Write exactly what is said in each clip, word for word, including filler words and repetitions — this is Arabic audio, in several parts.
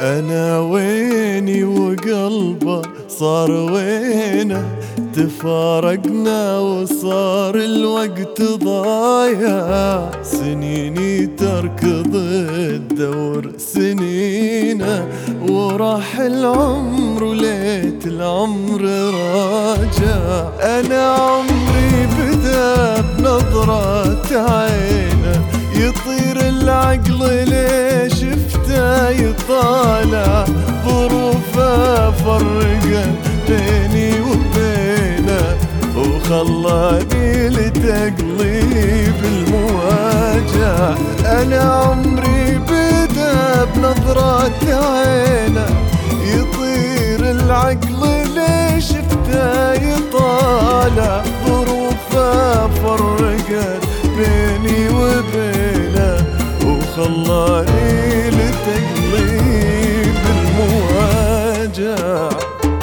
أنا ويني وقلبه صار وينه، تفارقنا وصار الوقت ضايع، سنيني تركض الدور سنينه، وراح العمر وليت العمر راجع. أنا عمري بدا بنظرة عينه، يطير العقل ليش شفته يطالع، ظروفه فرقت بيني وبينه، وخلاني لتقليب المواجع. أنا عمري بدا بنظرة عينه، يطير العقل ليش شفته يطالع، ظروفه فرقت بيني وبينه، وخلاني لتقليب المواجع.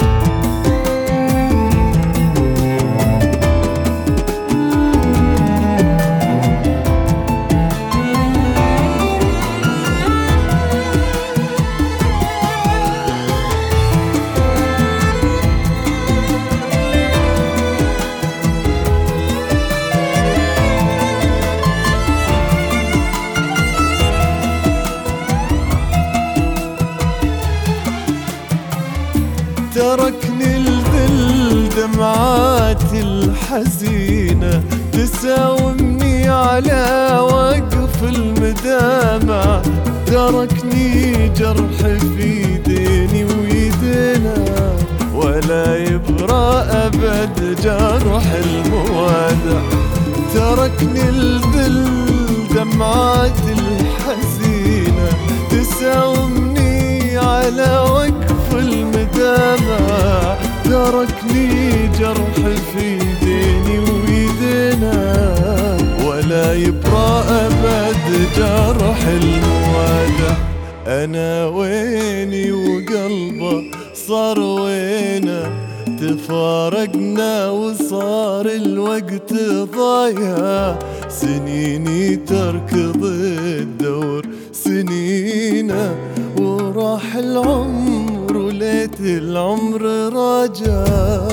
تركني الذل دمعاتي الحزينة، تساومني على وقف المدامع، تركني جرح في ديني ويدينا، ولا يبرى أبد جرح الموادع. تركني الذل دمعاتي الحزينة، تساومني على وقف المدامع، تركني جرح في ديني ويدينا، ولا يبرى أبد جرح الموادع. أنا ويني وقلبه صار وينه، تفارقنا وصار الوقت ضايع، سنيني تركض الدور سنينه، وراح العمر وليت العمر راجع.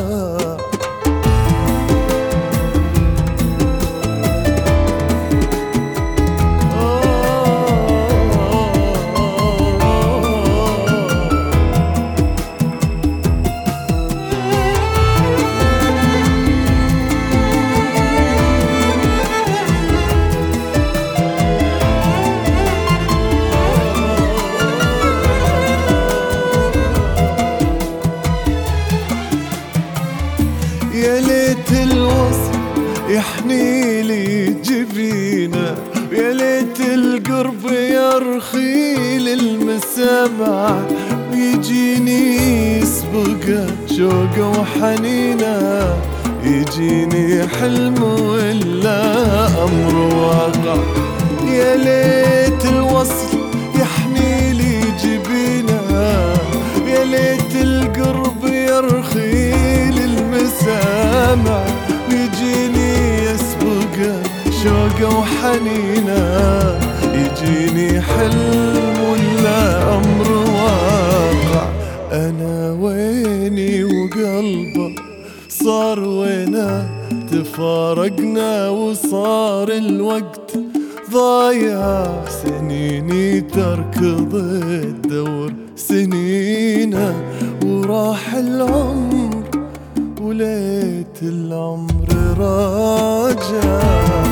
يا ليت الوصل يحني لي جبينه، يا ليت القرب يرخي للمسامع، ويجيني يسبقه شوقه وحنينه، يجيني حلم ولا أمر واقع. يا ليت الوصل يحني لي جبينه، يا ليت القرب يرخي للمسامع، ويجيني يسبقه شوقه وحنينه، يجيني حلم ولا أمر واقع. أنا ويني وقلبه صار وينه، تفارقنا وصار الوقت ضايع، سنيني تركض الدور سنينه، وراح العمر وليت العمر راجع.